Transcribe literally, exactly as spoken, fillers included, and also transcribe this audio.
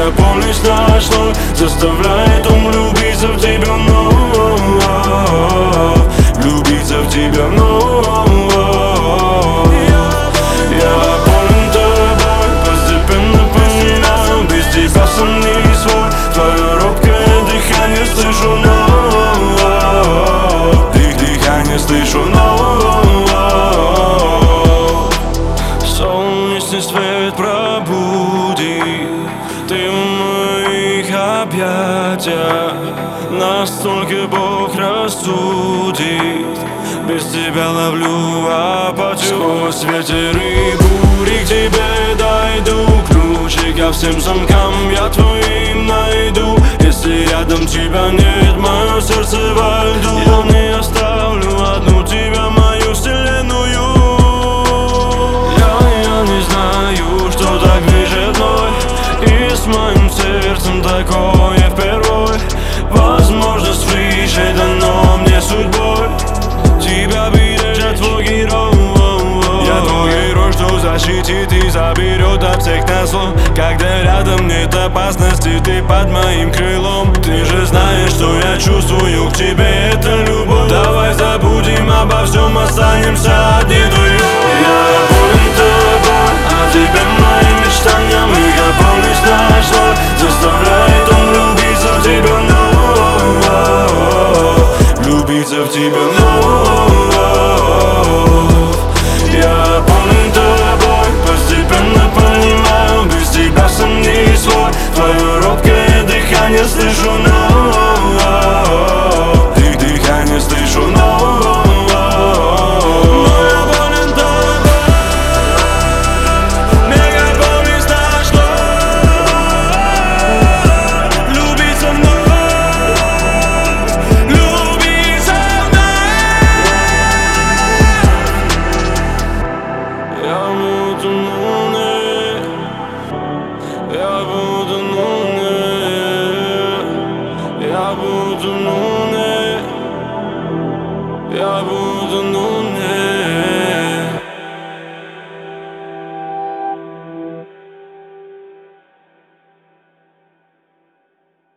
я полюсь ночной, заставляет ум влюбиться в тебя вновь, влюбиться в тебя вновь. Я полон тобой, постепенно понимаю, без тебя сам не свой. Твое робкое дыхание слышу вновь, их дыхание слышу вновь. Солнечный свет пробудит, ты в моих объятиях. Настолько Бог рассудит, без тебя ловлю апатию. Сквозь ветер и бури к тебе дойду, ключи ко всем замкам я твоим найду. Если рядом тебя нет, мое сердце во льду. Я не оставлю одну тебя, мою вселенную. Я, я не знаю, что так движет мной, и с моим сердцем такое впервой. Возможность выше дано мне судьбой, тебя беречь, я твой герой. Я твой герой, что защитит и заберет от всех на зло. Когда рядом нет опасности, ты под моим крылом. Ты же знаешь, что я чувствую к тебе, это любовь. Давай забудем обо всем, останемся одни вдвоем. Я болен тобой, а тебе моим мечтаниям. Я полюсь ночной, заставляет он влюбиться в тебя вновь, влюбиться в тебя вновь.